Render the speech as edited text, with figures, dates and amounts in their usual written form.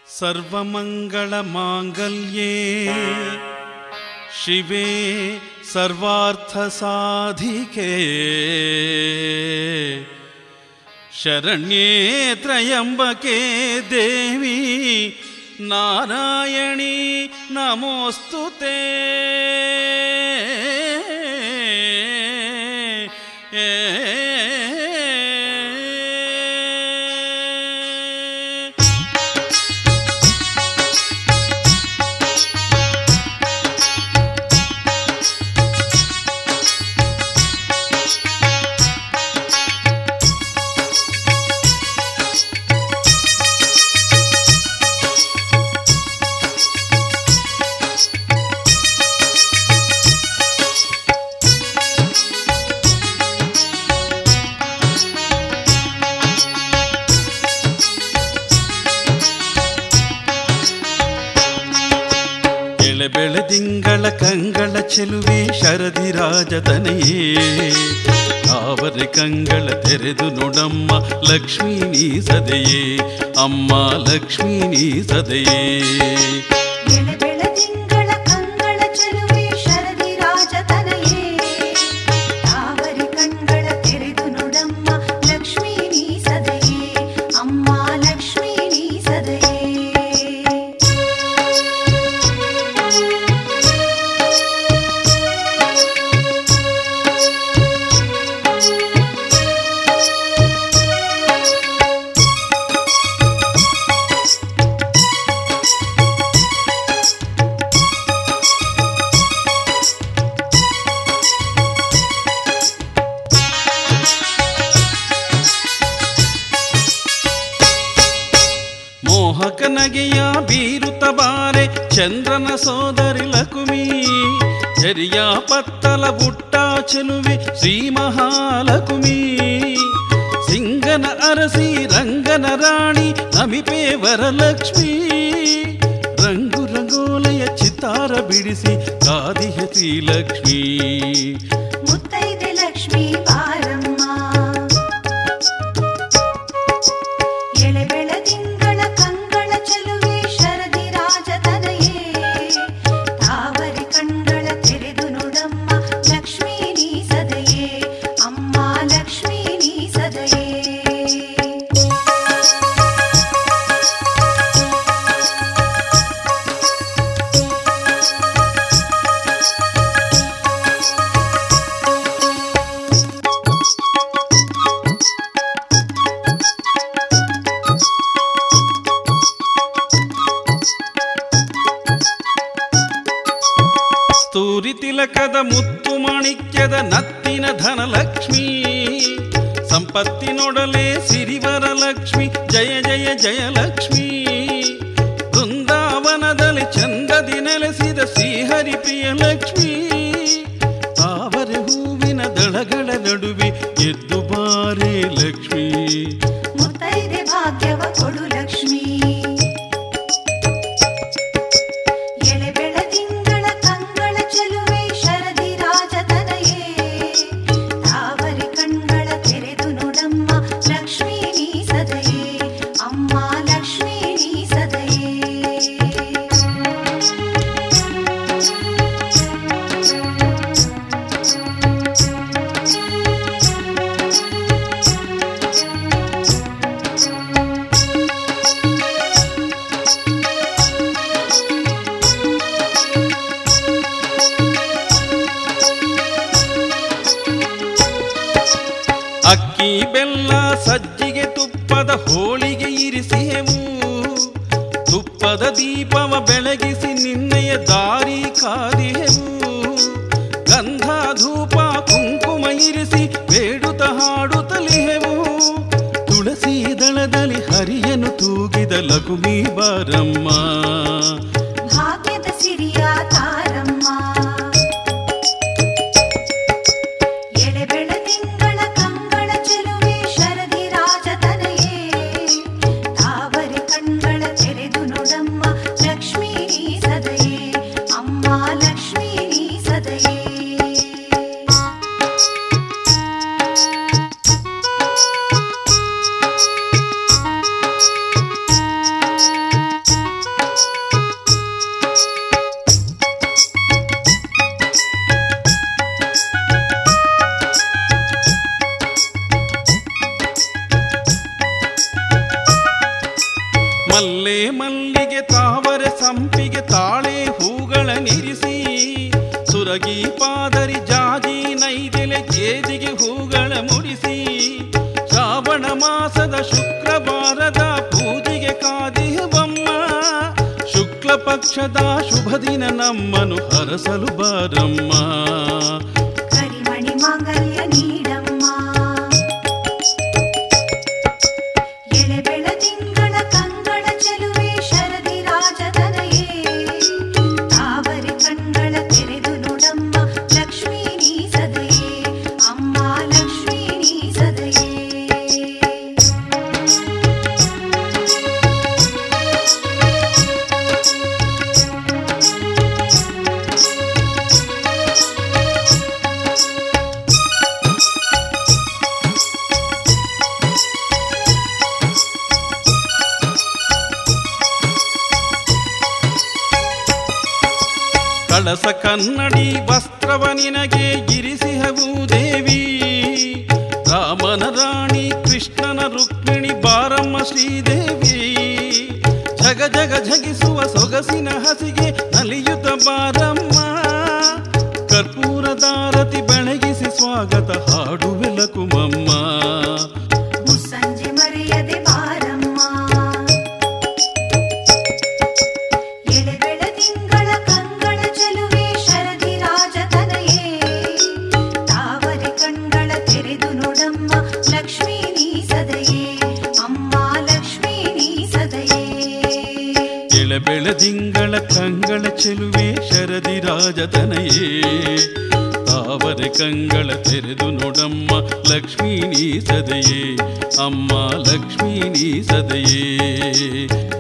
ಸರ್ವಮಂಗಳಮಾಂಗಲ್ಯೇ ಶಿವೆ ಸರ್ವಾರ್ಥಸಾಧಿಕೆ ಶರಣ್ಯೇ ತ್ರಯಂಬಕೆ ದೇವಿ ನಾರಾಯಣಿ ನಮೋಸ್ತುತೇ. ಬೆಳೆದಿಂಗಳ ಕಂಗಳ ಚೆಲುವೆ ಶರದಿ ರಾಜತನೆಯೇ ತಾವರೆ ಕಂಗಳ ತೆರೆದು ನೋಡಮ್ಮ ಲಕ್ಷ್ಮೀ ನೀ ಸದೆಯೇ ಅಮ್ಮ ಲಕ್ಷ್ಮೀ ನೀ ಸದೆಯೇ. ಮೋಹಕನಗೆಯ ಬೀರುತ್ತ ಬಾರೆ ಚಂದ್ರನ ಸೋದರಿ ಲಕುಮಿ ಜರಿಯ ಪತ್ತಲ ಬುಟ್ಟ ಚೆಲುವೆ ಶ್ರೀ ಮಹಾಲಕುಮಿ ಸಿಂಗನ ಅರಸಿ ರಂಗನ ರಾಣಿ ನಮಿಪೆ ವರಲಕ್ಷ್ಮೀ ರಂಗು ರಂಗೋಲೆಯ ಚಿತ್ತಾರ ಬಿಡಿಸಿ ಕಾದಿಯ ಶ್ರೀಲಕ್ಷ್ಮೀ. ಮುತ್ತೈದೆ ಲಕ್ಷ್ಮೀ ಬಾರಮ್ಮ ಎಳೆ ಬೆಳದಿಂಗಳ ಕಂಗಳ ಚೆಲುವೆ ಶರದಿ ರಾಜತನಯೇ ತಾವರೆ ಕಣ್ಗಳ ತೆರೆದು ನೋಡಮ್ಮ ಲಕ್ಷ್ಮೀ ನೀ ಸದಯೇ ಅಮ್ಮ ಲಕ್ಷ್ಮೀ ನೀ ಸದಯೇ. ಸ್ತೂರಿ ತಿಲಕದ ಮುತ್ತು ಮಾಣಿಕ್ಯದ ನತ್ತಿನ ಧನಲಕ್ಷ್ಮೀ ಸಂಪತ್ತಿನೊಡಲೆ ಸಿರಿವರ ಲಕ್ಷ್ಮಿ ಜಯ ಜಯ ಜಯ ಲಕ್ಷ್ಮೀ. ಬೃಂದಾವನದಲ್ಲಿ ಚಂದದಿ ನೆಲೆಸಿದ ಶ್ರೀಹರಿ ಪ್ರಿಯ ಲಕ್ಷ್ಮೀ ತಾವರೆ ಹೂವಿನ ದಳಗಳ ನಡುವೆ ಎದ್ದು ಬಾರೆ ಲಕ್ಷ್ಮೀ. ಮುತ್ತೈದೆ ಭಾಗ್ಯವ ಕೊಡು ಲಕ್ಷ್ಮೀ ಎಳೆ ಬೆಳದಿಂಗಳ ಕಂಗಳ ಚೆಲುವೆ ಶರದಿ ರಾಜತನಯೇ ತಾವರೆ ಕಣ್ಗಳ ತೆರೆದು ನೋಡಮ್ಮ ಲಕ್ಷ್ಮೀ ನೀ ಸದಯೇ ಅಮ್ಮ ಲಕ್ಷ್ಮೀ ನೀ ಸದಯೇ. ಅಕ್ಕಿ ಬೆಲ್ಲ ಸಜ್ಜಿಗೆ ತುಪ್ಪದ ಹೋಳಿಗೆ ಇರಿಸಿಹೆವು ತುಪ್ಪದ ದೀಪವ ಬೆಳಗಿಸಿ ನಿನ್ನೆಯ ದಾರಿ ಕಾದಿಹೆವು ಗಂಧ ಧೂಪ ಕುಂಕುಮ ಇರಿಸಿ ಬೇಡುತ್ತ ಹಾಡುತ್ತಲಿಹೆವು ತುಳಸಿ ದಳದಲ್ಲಿ ಹರಿಯನು ತೂಗಿದ ಲಕುಮಿ ಬಾರಮ್ಮ ಭಾಗ್ಯದ ಸಿರಿಯ ತಾರಮ್ಮ ಎಳೆ ಬೆಳದಿಂಗಳ ಕಂಗಳ ಚೆಲುವೆ ಶರದಿ ರಾಜತನಯೇ ತಾವರೆ ಕಣ್ಗಳ ತೆರೆದು ನೋಡಮ್ಮ ಲಕ್ಷ್ಮೀ ನೀ ಸದಯೇ ಅಮ್ಮ ಲಕ್ಷ್ಮೀ ನೀ ಸದಯೇ. ಮಲ್ಲೆ ಮಲ್ಲಿಗೆ ತಾವರೆ ಸಂಪಿಗೆ ತಾಳೆ ಹೂಗಳನ್ನಿರಿಸಿ ಸುರಗಿ ಪಾದರಿ ಜಾಜಿ ನೈದೆಲೆ ಕೇದಿಗೆ ಹೂಗಳ ಮುಡಿಸಿ ಶ್ರಾವಣ ಮಾಸದ ಶುಕ್ರವಾರದ ಪೂಜೆಗೆ ಕಾದಿರುವಮ್ಮ ಶುಕ್ಲ ಪಕ್ಷದ ಶುಭ ದಿನ ನಮ್ಮನು ಹರಸಲು ಬಾರಮ್ಮ ಕರಿಮಣಿ ಮಾಂಗಲ್ಯ ನೀಡಮ್ಮ ಎಳೆ ಬೆಳದಿಂಗಳ ಕಂಗಳ ಚೆಲುವೆ ಶರದಿ ರಾಜತನಯೇ ತಾವರೆ ಕಣ್ಗಳ ತೆರೆದು ನೋಡಮ್ಮ ಲಕ್ಷ್ಮೀ ನೀ ಸದಯೇ ಅಮ್ಮ ಲಕ್ಷ್ಮೀ ನೀ ಸದಯೇ ಕಳಸ ಕನ್ನಡಿ ವಸ್ತ್ರವ ನಿನಗೆ ಇರಿಸಿಹವು ದೇವಿ ರಾಮನ ರಾಣಿ ಕೃಷ್ಣನ ರುಕ್ಮಿಣಿ ಬಾರಮ್ಮ ಶ್ರೀದೇವಿ ಜಗ ಜಗ ಜಗಿಸುವ ಸೊಗಸಿನ ಹಸಿಗೆ ನಲಿಯುತ್ತ ಬಾರಮ್ಮ ಕರ್ಪೂರದಾರತಿ ಬೆಳಗಿಸಿ ಸ್ವಾಗತ ಹಾಡುವೆ ಲಕುಮಮ್ಮ ಮುಸ್ಸಂಜೆ ಮರೆಯದೆ ಬಾರಮ್ಮ ಎಳೆ ಬೆಳದಿಂಗಳ ಕಂಗಳ ಚೆಲುವೆ ಶರದಿ ರಾಜತನಯೇ ತಾವರೆ ಕಣ್ಗಳ ತೆರೆದು ನೋಡಮ್ಮ ಲಕ್ಷ್ಮೀ ನೀ ಸದಯೇ ಅಮ್ಮ ಲಕ್ಷ್ಮೀ ನೀ ಸದಯೇ ಎಳೆ ಬೆಳದಿಂಗಳ ಕಂಗಳ ಚೆಲುವೆ ಶರದಿ ರಾಜತನಯೇ ತಾವರೆ ಕಂಗಳ ತೆರೆದು ನೋಡಮ್ಮ ಲಕ್ಷ್ಮೀ ನೀ ಸದಯೇ ಅಮ್ಮ ಲಕ್ಷ್ಮೀ ನೀ ಸದಯೇ